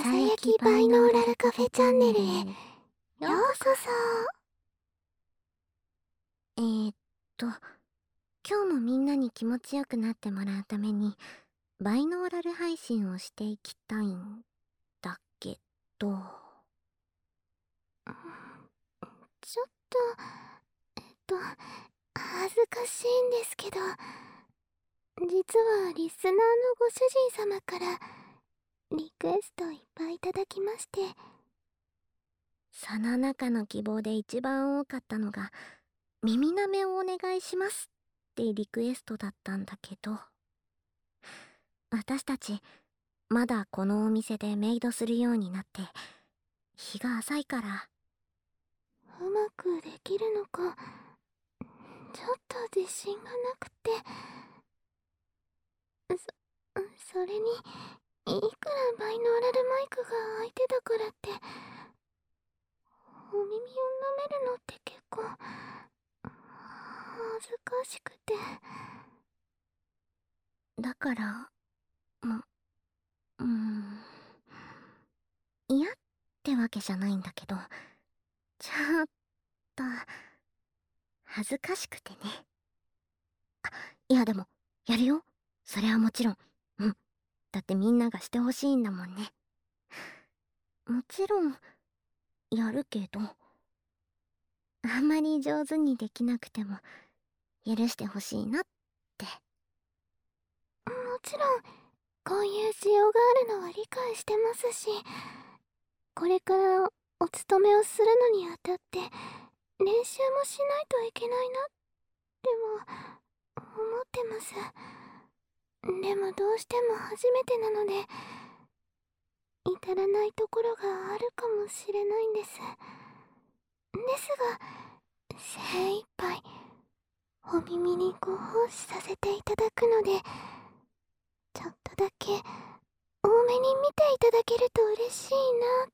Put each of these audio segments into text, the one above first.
さやきバイノーラルカフェチャンネルへようこそ。 今日もみんなに気持ちよくなってもらうためにバイノーラル配信をしていきたいんだけど、 ちょっと恥ずかしいんですけど、実はリスナーのご主人様からリクエストいっぱいいただきまして。 その中の希望で一番多かったのが耳なめをお願いしますってリクエストだったんだけど、私たちまだこのお店でメイドするようになって日が浅いから、 うまくできるのかちょっと自信がなくて。それにいくらバイノーラルマイクが相手だからってお耳を舐めるのって結構恥ずかしくて。 だから嫌ってわけじゃないんだけど、ちょっと恥ずかしくてね。いやでもやるよ、それはもちろん。だってみんながしてほしいんだもんね。もちろんやるけど、あんまり上手にできなくても許してほしいなって。 もちろんこういう需要があるのは理解してますし、これからお勤めをするのにあたって練習もしないといけないなっても思ってます。でもどうしても初めてなので至らないところがあるかもしれないんです。ですが精一杯お耳にご奉仕させていただくので、ちょっとだけ多めに見ていただけると嬉しいなって。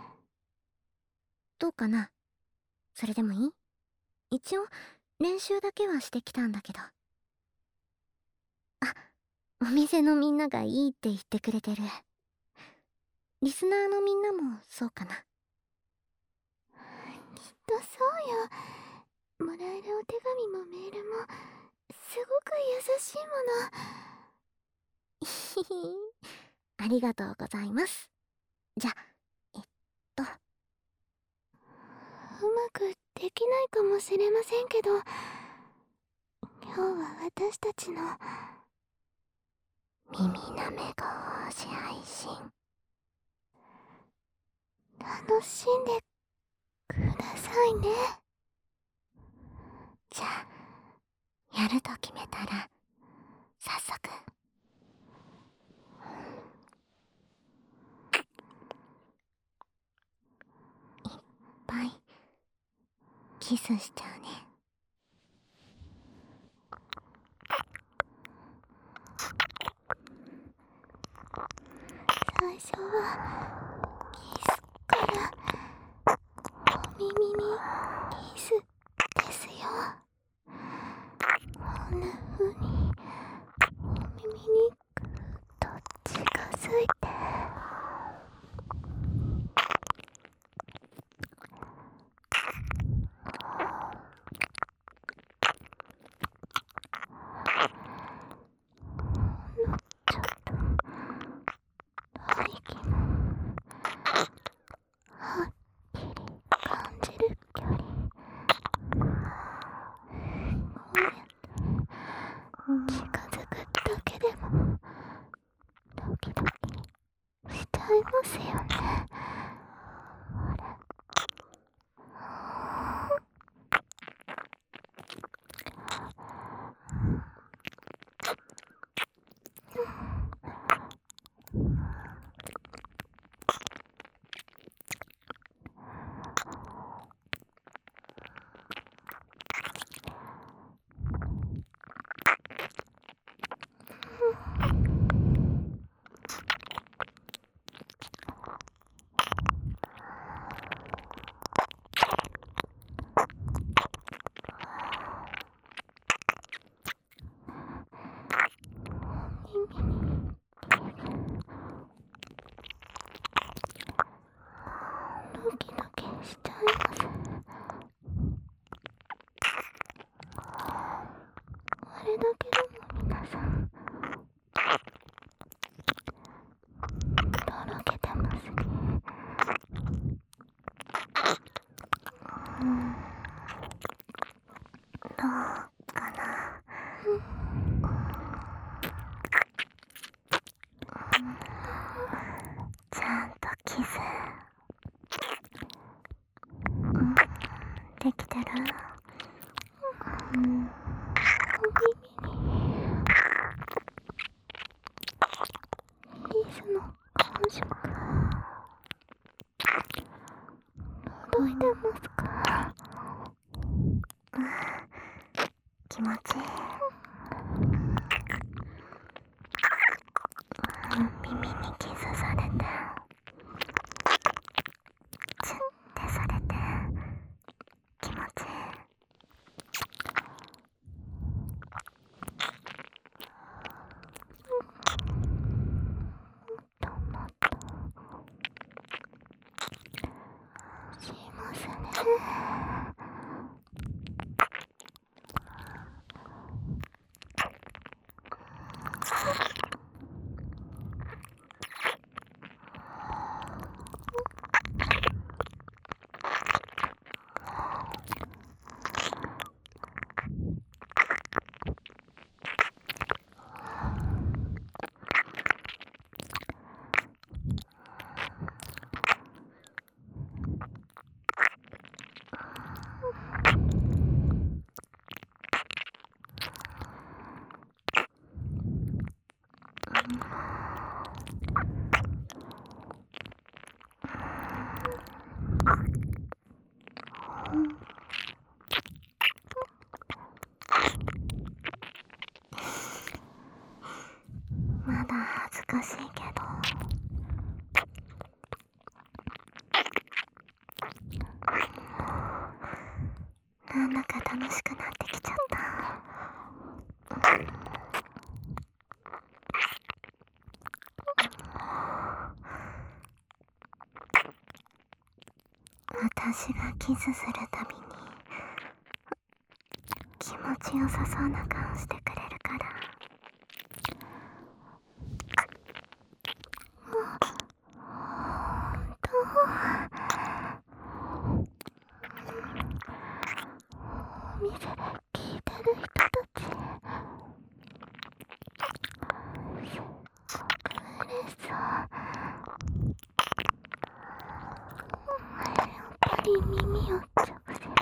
どうかな、それでもいい？一応練習だけはしてきたんだけど。お店のみんながいいって言ってくれてる。リスナーのみんなもそうかな。 きっとそうよ。もらえるお手紙もメールもすごく優しいもひひありがとうございます。じゃの。うまくできないかもしれませんけど、今日は私たちの耳なめご奉仕配信楽しんでくださいね。 じゃあやると決めたら早速。いっぱいキスしちゃうね。 最初はキスからお耳にキスですよ。こんな風にお耳にぐっと近づいて、ちょっと吐息もしてますか？ 気持ちいい。耳にキスされて、チュッてされて、気持ちいい。 しますね。 まだ恥ずかしいけど、なんだか楽しくなってきちゃった。私がキスするたびに気持ちよさそうな顔してくれるから。 お店で聞いてる人たち、すごく嬉しそう。やっぱり耳を直接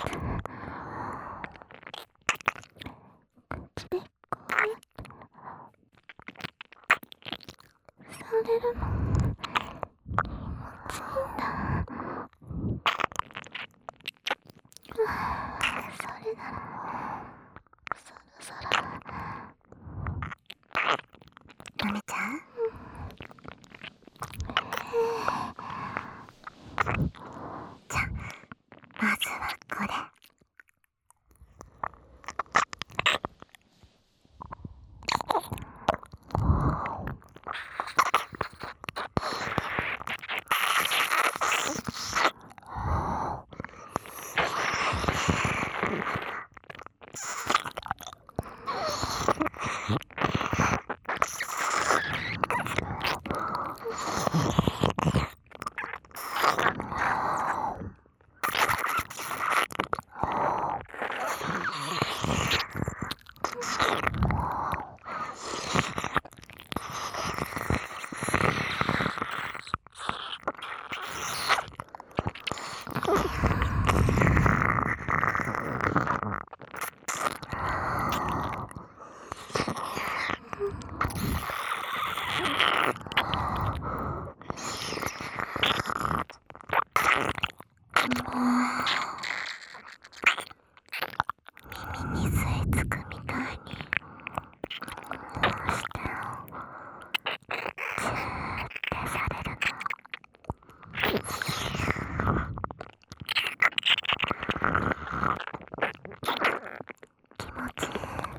口でこうやってされるの気持ちいいんだ。それならそろそろ舐めちゃう？じゃあまずはこれ。耳に吸い付くみたいにこうしてチューってされるの。気持ちい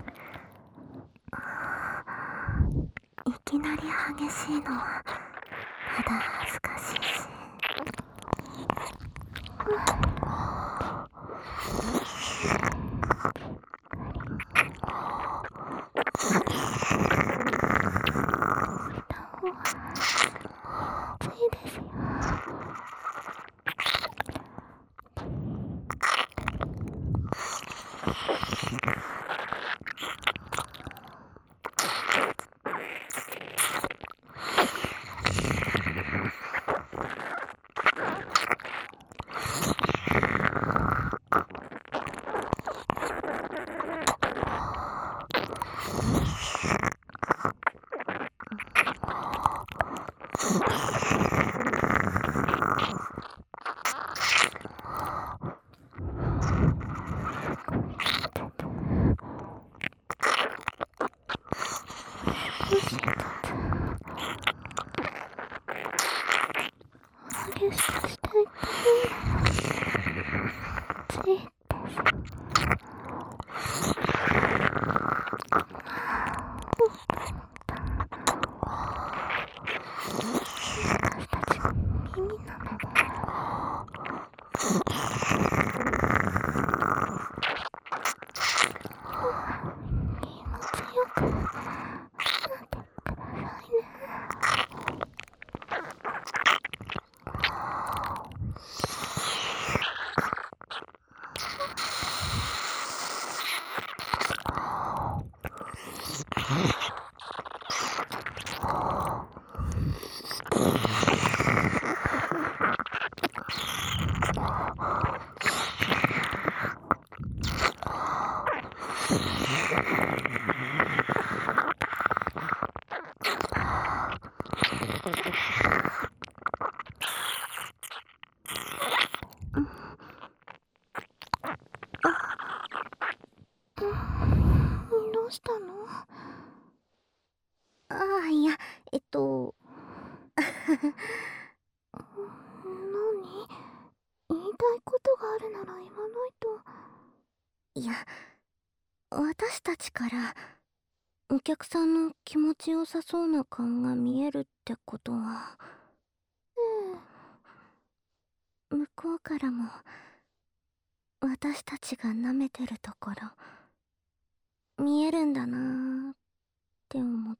い。いきなり激しいのはまだ恥ずかしいし。 暑いですよ。 私たちが耳なの。気持ちよくなってくださいね。どうしたの？ いや、 何？言いたいことがあるなら言わないと。 いや、私たちからお客さんの気持ちよさそうな顔が見えるってことは、向こうからも私たちが舐めてるところ見えるんだなーって思って。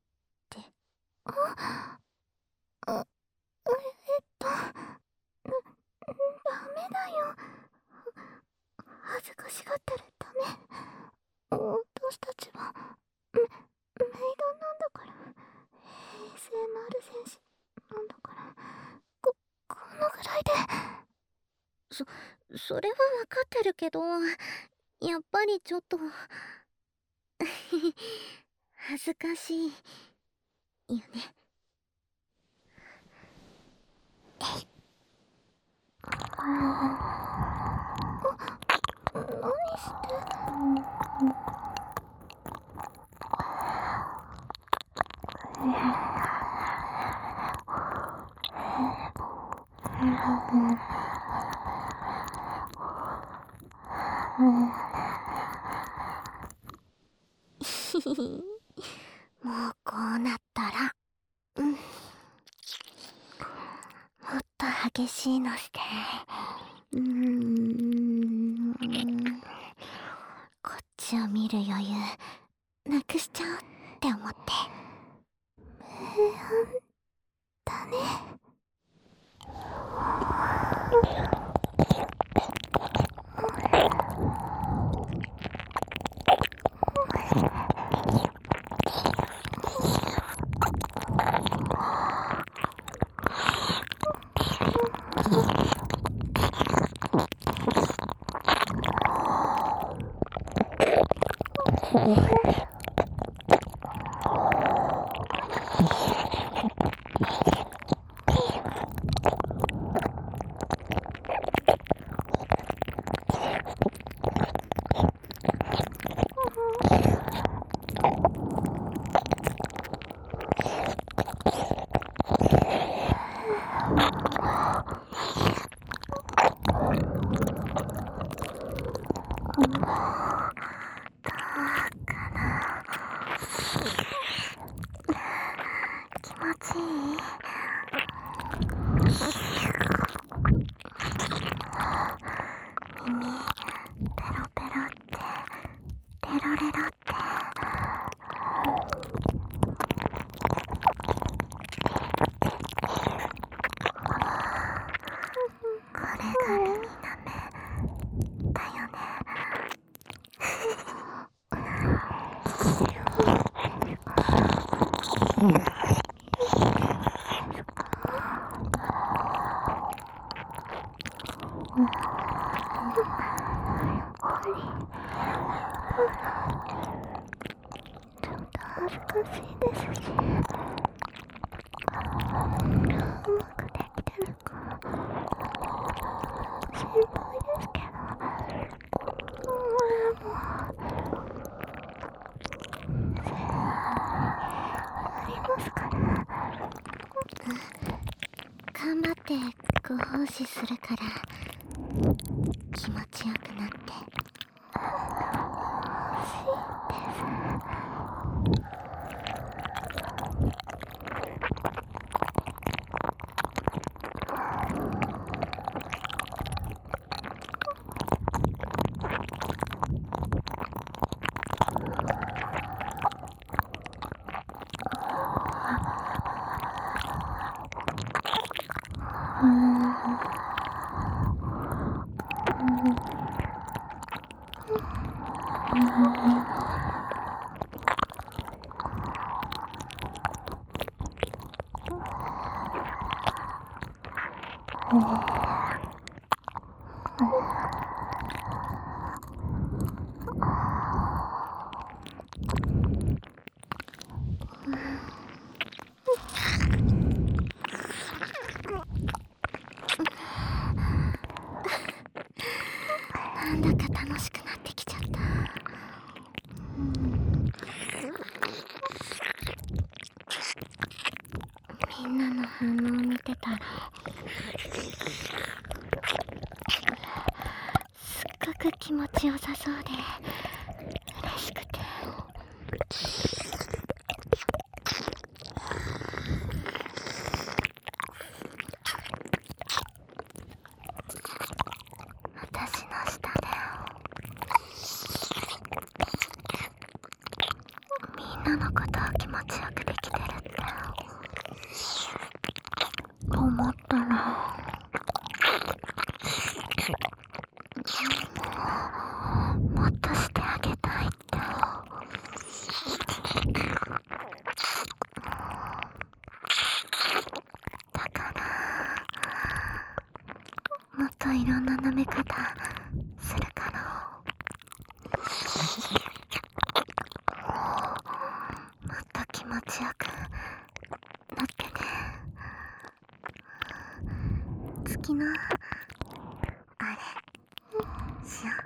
ダメだよ。恥ずかしがったらダメ。私たちはメイドなんだから。ASMR 戦士なんだから。このぐらいで。 それはわかってるけど、やっぱりちょっと恥ずかしいよね。 何してもうこうなったら、もっと激しいのして、こっちを見る余裕なくしちゃおうって思って。 明暗だね。 気持ちいい？耳ペロペロってペロレロって、これが耳なめだよね。 恥ずかしいですし、うまくできてるか心配ですけど、ありますから。 頑張ってご奉仕するから気持ちよくなって。 欲しいです。 なんだか楽しくなってきちゃった。みんなの反応を見てたらすっごく気持ちよさそうで嬉しくて、私の下でみんなのことを気持ちよくできてるって思ったらもっとしてあげたいって。だからもっといろんな舐め方するから、もっと気持ちよくなってね。月のあれしよう。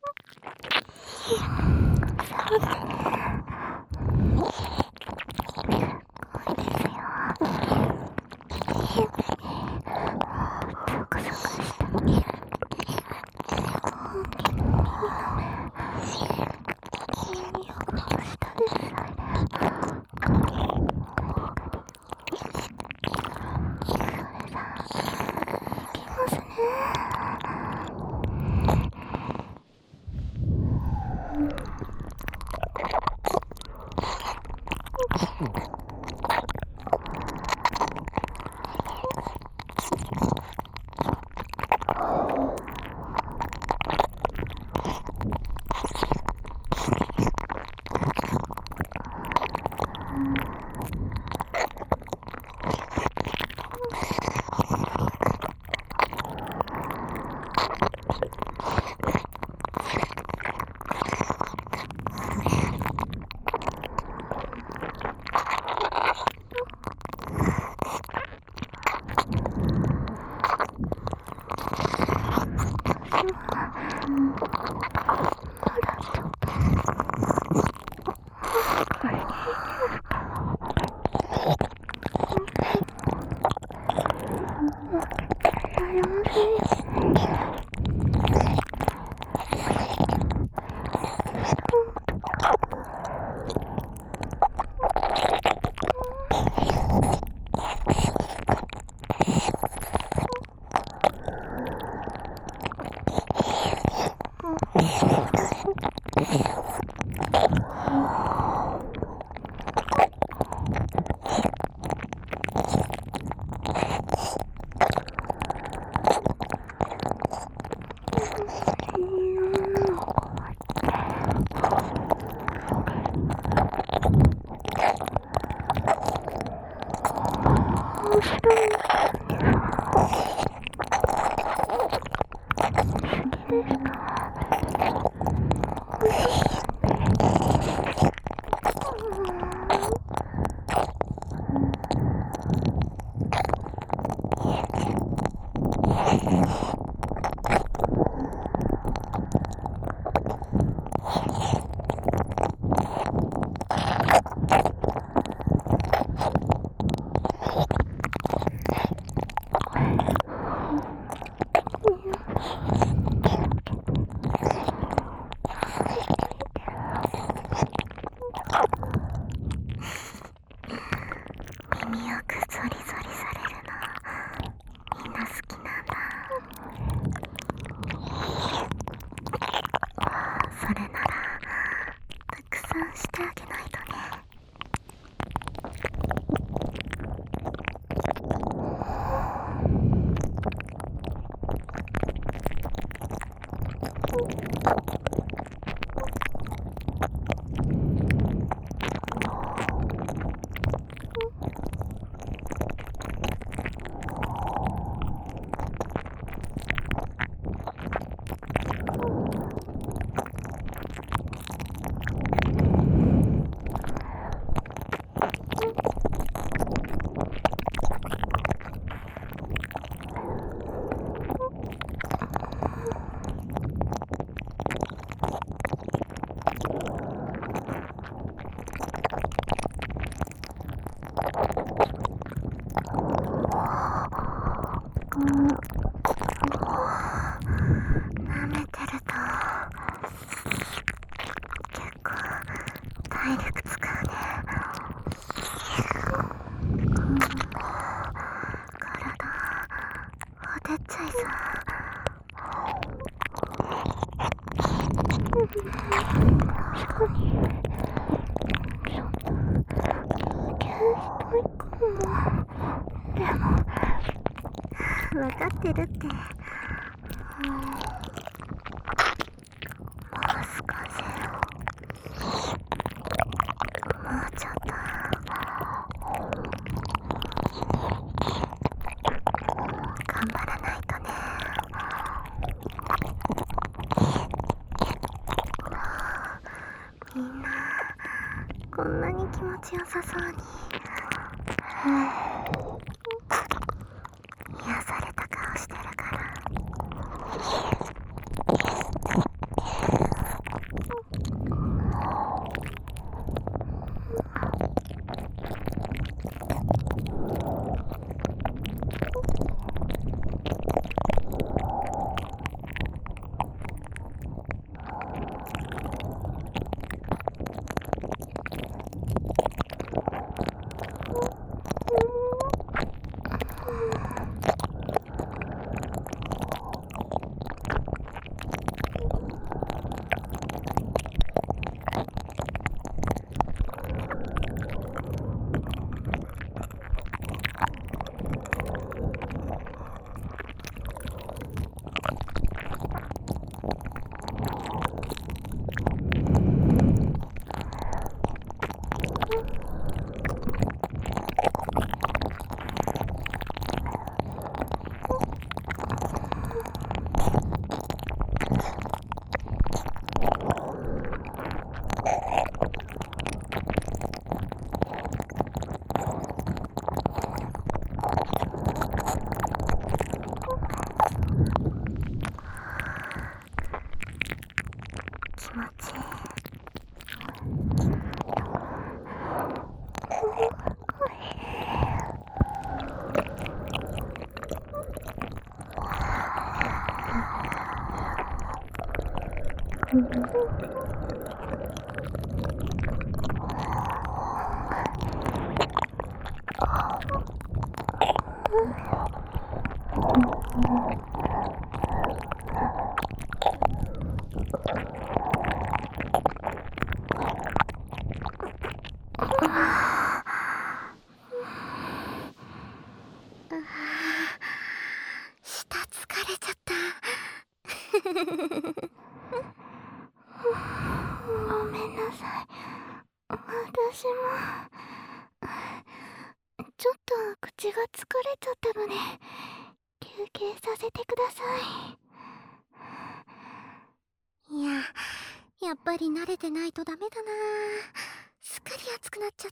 耳よくゾリゾリされるのみんな好きなんだ。それならたくさんしてあげないとね。 舐めてると結構体力使うね。体ほてっちゃいそう。分かってるって。回す感じ。もうちょっと。頑張らないとね。みんなこんなに気持ちよさそうに癒された顔してるから。気持ちいい。舌疲れちゃった。 ごめんなさい。私もちょっと口が疲れちゃったので休憩させてくださいや、やっぱり慣れてないとダメだな。すっかり熱くなっちゃった。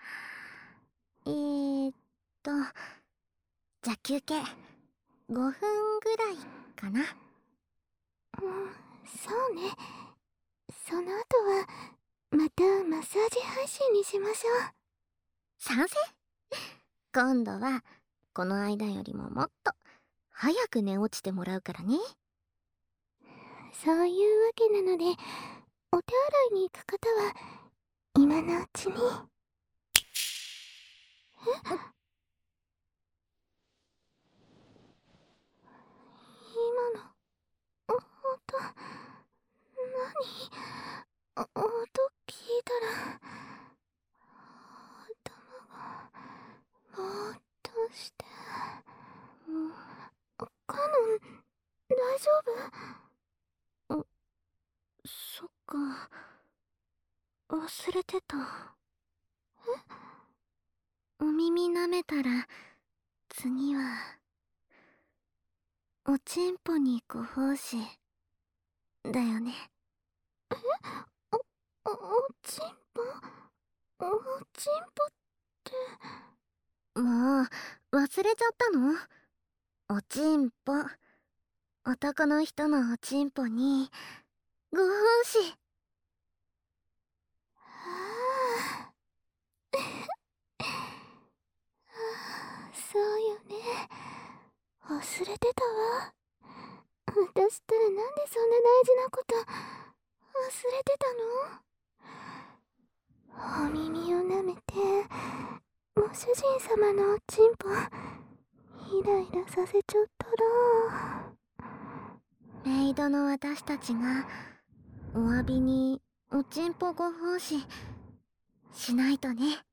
じゃあ休憩5分ぐらいかな。 そうね。その後はまたマッサージ配信にしましょう。 賛成。今度はこの間よりももっと早く寝落ちてもらうからね。 そういうわけなのでお手洗いに行く方は今のうちに。今の音何？音聞いたら頭がぼーっとして。カノン大丈夫？ そっか、忘れてた。お耳舐めたら次はおちんぽにご奉仕だよね。 おちんぽ？おちんぽってもう忘れちゃったの？おちんぽ、男の人のおちんぽにご奉仕。 ああれてたわ。私ったらなんでそんな大事なこと忘れてたの？お耳を舐めてご主人様のおちんぽイライラさせちゃったら。 メイドの私たちがお詫びにおちんぽご奉仕しないとね。